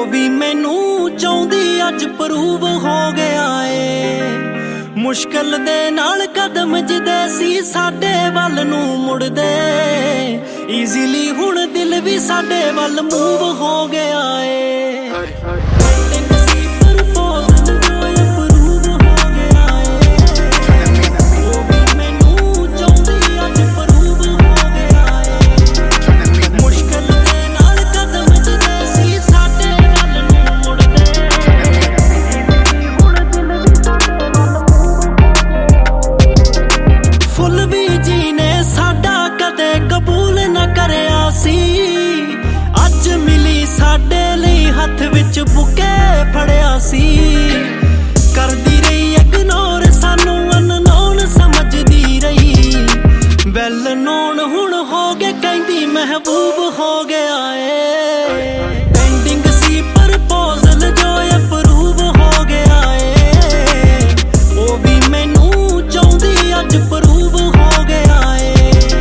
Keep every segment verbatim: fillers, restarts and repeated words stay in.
ਉਹ ਵੀ ਮੈਨੂੰ ਚਾਹੁੰਦੀ ਅੱਜ ਪ੍ਰੂਵ ਹੋ ਗਿਆ ਏ। ਮੁਸ਼ਕਿਲ ਦੇ ਨਾਲ ਕਦਮ ਜਿਦੇ ਸੀ ਸਾਡੇ ਵੱਲ ਨੂੰ ਮੁੜਦੇ, ਈਜ਼ੀਲੀ ਹੁਣ ਦਿਲ ਵੀ ਸਾਡੇ ਵੱਲ ਮੂਵ ਹੋ ਗਿਆ ਏ। ਅੱਜ ਮਿਲੀ ਸਾਡੇ ਲਈ ਹੱਥ ਵਿੱਚ ਬੁਕੇ ਫੜਿਆ ਸੀ, ਕਰਦੀ ਰਹੀ ਇਗਨੋਰ ਸਾਨੂੰ ਅਨਨੋਨ ਸਮਝਦੀ ਰਹੀ, ਵੈਲ ਨੋਨ ਹੁਣ ਹੋ ਗਏ ਕਹਿੰਦੀ ਮਹਿਬੂਬ ਹੋ ਗਿਆ ਏ। ਪੈਂਡਿੰਗ ਸੀ ਪ੍ਰਪੋਜ਼ਲ ਜੋ ਅਪਰੂਵ ਹੋ ਗਿਆ ਏ, ਉਹ ਵੀ ਮੈਨੂੰ ਚਾਹੁੰਦੀ ਅੱਜ ਪ੍ਰੂਵ ਹੋ ਗਿਆ ਏ।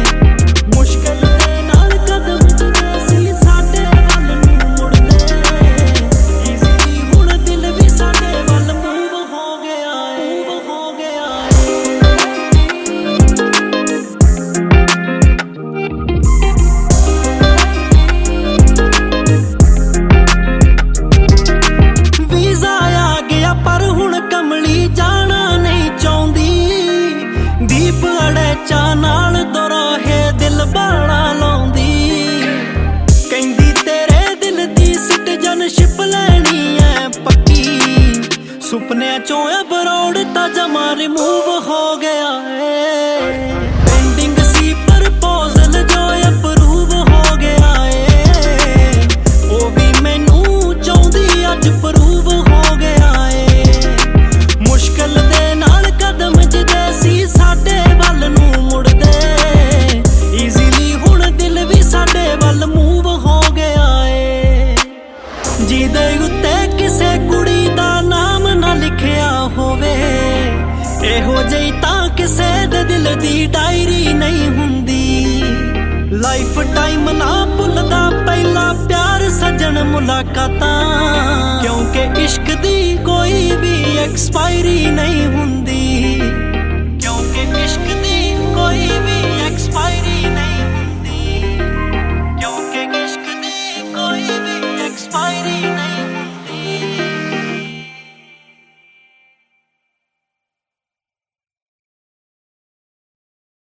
ਦੀਪ ਅੜੇਚਾ ਨਾਲ ਦੋਰਾਹੇ ਦਿਲ ਬਾਣਾ ਲਾਉਂਦੀ, ਕਹਿੰਦੀ ਤੇਰੇ ਦਿਲ ਦੀ ਸਿਟੀਜ਼ਨਸ਼ਿਪ ਲੈਣੀ ਐ ਪੱਕੀ, ਸੁਪਨਿਆਂ ਚੋਂ ਅਬਰੋਡ ਤਾਂ ਜਮਾ ਰਿਮੂਵ ਹੋ ਗਿਆ ਏ। ਪੈਂਡਿੰਗ ਸੀ ਪ੍ਰਪੋਜ਼ਲ ਜੋ ਅਪਰੂਵ ਹੋ ਗਿਆ ਏ, ਉਹ ਵੀ ਮੈਨੂੰ ਚਾਹੁੰਦੀ ਅੱਜ ਪ੍ਰੂਵ ਹੋ ਗਿਆ ਏ। ਮੁਸ਼ਕਿਲ ਦੇ ਨਾਲ ਕਦਮ ਜਿਹਦੇ ਸੀ ਸਾਡੇ ਵੱਲ ਨੂੰ ਮੁੜਦੇ, ਈਜ਼ੀਲੀ ਹੁਣ ਦਿਲ ਵੀ ਸਾਡੇ ਵੱਲ ਮੂਵ ਹੋ ਗਿਆ ਏ। ਜਿਹਦੇ ਉੱਤੇ ਕਿਸੇ ਕੁੜੀ ਦਾ ਨਾਮ ਨਾ ਲਿਖਿਆ ਹੋਵੇ, ਇਹੋ ਜਿਹੀ ਤਾਂ ਕਿਸੇ ਦੇ ਦਿਲ ਦੀ ਡਾਇਰੀ ਨਹੀਂ ਹੁੰਦੀ। ਲਾਈਫ ਟਾਈਮ ਨਾ ਭੁੱਲਦਾ ਪਹਿਲਾ ਪਿਆਰ ਸੱਜਣ ਮੁਲਾਕਾਤਾਂ, ਕਿਉਂਕਿ ਇਸ਼ਕ ਦੀ ਕੋਈ ਵੀ ਐਕਸਪਾਇਰੀ ਨਹੀਂ ਹੁੰਦੀ।